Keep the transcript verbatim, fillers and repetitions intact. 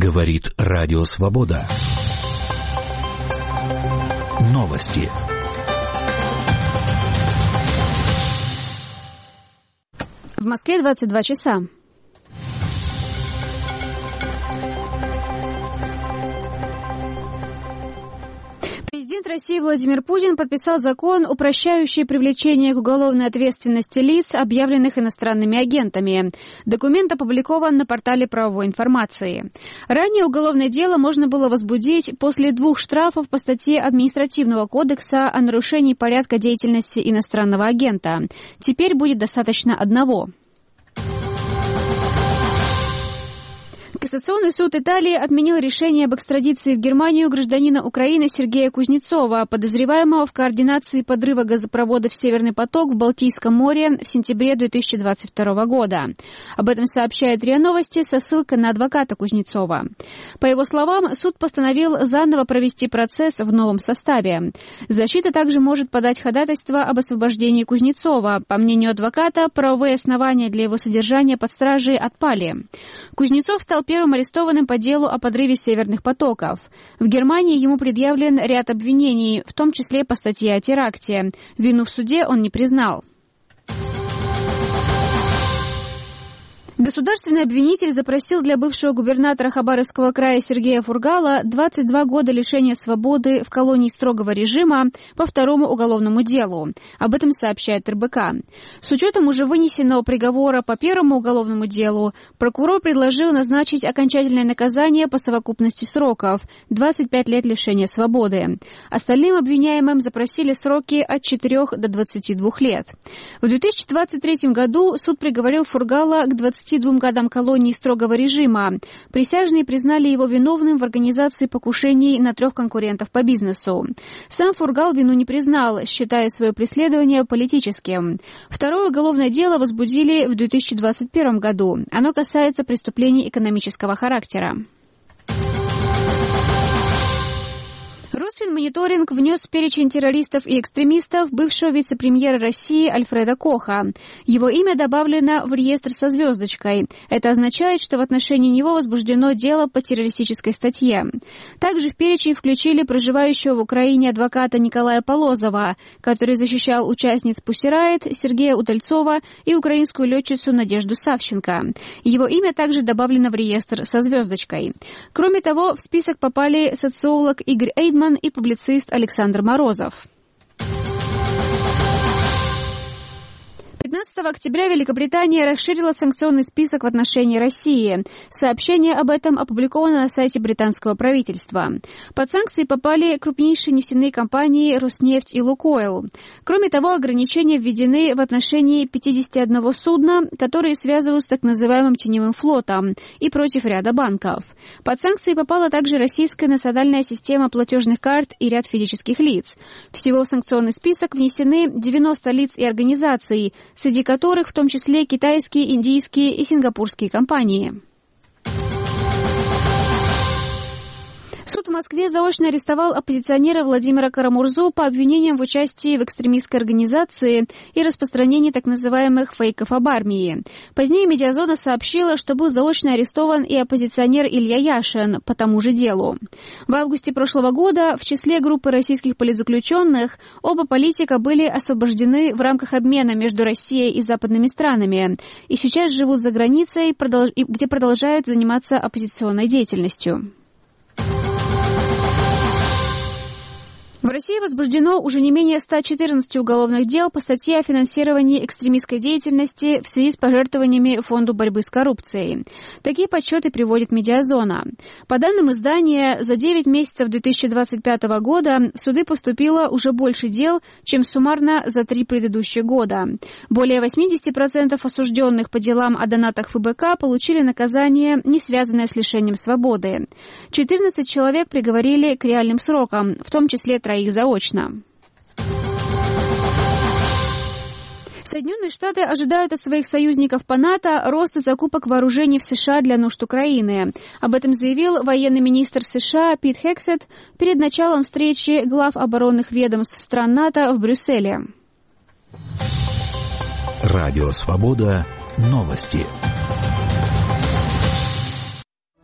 Говорит Радио Свобода. Новости. В Москве двадцать два часа. Президент России Владимир Путин подписал закон, упрощающий привлечение к уголовной ответственности лиц, объявленных иностранными агентами. Документ опубликован на портале правовой информации. Ранее уголовное дело можно было возбудить после двух штрафов по статье Административного кодекса о нарушении порядка деятельности иностранного агента. Теперь будет достаточно одного. Кассационный суд Италии отменил решение об экстрадиции в Германию гражданина Украины Сергея Кузнецова, подозреваемого в координации подрыва газопроводов «Северный поток» в Балтийском море в сентябре две тысячи двадцать второго года. Об этом сообщает РИА Новости со ссылкой на адвоката Кузнецова. По его словам, суд постановил заново провести процесс в новом составе. Защита также может подать ходатайство об освобождении Кузнецова. По мнению адвоката, правовые основания для его содержания под стражей отпали. Кузнецов стал первым Первым арестованным по делу о подрыве северных потоков. В Германии ему предъявлен ряд обвинений, в том числе по статье о теракте. Вину в суде он не признал. Государственный обвинитель запросил для бывшего губернатора Хабаровского края Сергея Фургала двадцать два года лишения свободы в колонии строгого режима по второму уголовному делу. Об этом сообщает эр бэ ка. С учетом уже вынесенного приговора по первому уголовному делу, прокурор предложил назначить окончательное наказание по совокупности сроков – двадцать пять лет лишения свободы. Остальным обвиняемым запросили сроки от четырёх до двадцати двух лет. В две тысячи двадцать третьем году суд приговорил Фургала к двадцати двум годам колонии строгого режима. Присяжные признали его виновным в организации покушений на трех конкурентов по бизнесу. Сам Фургал вину не признал, считая свое преследование политическим. Второе уголовное дело возбудили в две тысячи двадцать первом году. Оно касается преступлений экономического характера. Росфинмониторинг внес в перечень террористов и экстремистов бывшего вице-премьера России Альфреда Коха. Его имя добавлено в реестр со звездочкой. Это означает, что в отношении него возбуждено дело по террористической статье. Также в перечень включили проживающего в Украине адвоката Николая Полозова, который защищал участниц Pussy Riot, Сергея Удальцова и украинскую летчицу Надежду Савченко. Его имя также добавлено в реестр со звездочкой. Кроме того, в список попали социолог Игорь Эйдман и публицист Александр Морозов. пятнадцатого октября Великобритания расширила санкционный список в отношении России. Сообщение об этом опубликовано на сайте британского правительства. Под санкции попали крупнейшие нефтяные компании «Роснефть» и «Лукойл». Кроме того, ограничения введены в отношении пятидесяти одного судна, которые связывают с так называемым теневым флотом, и против ряда банков. Под санкции попала также российская национальная система платежных карт и ряд физических лиц. Всего в санкционный список внесены девяносто лиц и организаций, среди которых в том числе китайские, индийские и сингапурские компании. Суд в Москве заочно арестовал оппозиционера Владимира Карамурзу по обвинениям в участии в экстремистской организации и распространении так называемых фейков об армии. Позднее «Медиазона» сообщила, что был заочно арестован и оппозиционер Илья Яшин по тому же делу. В августе прошлого года в числе группы российских политзаключенных оба политика были освобождены в рамках обмена между Россией и западными странами и сейчас живут за границей, где продолжают заниматься оппозиционной деятельностью. В России возбуждено уже не менее ста четырнадцати уголовных дел по статье о финансировании экстремистской деятельности в связи с пожертвованиями Фонду борьбы с коррупцией. Такие подсчеты приводит «Медиазона». По данным издания, за девять месяцев две тысячи двадцать пятого года в суды поступило уже больше дел, чем суммарно за три предыдущих года. Более восемьдесят процентов осужденных по делам о донатах эф бэ ка получили наказание, не связанное с лишением свободы. четырнадцать человек приговорили к реальным срокам, в том числе троих их заочно. Соединенные Штаты ожидают от своих союзников по НАТО роста закупок вооружений в США для нужд Украины. Об этом заявил военный министр США Пит Хексет перед началом встречи глав оборонных ведомств стран НАТО в Брюсселе. Радио Свобода. Новости.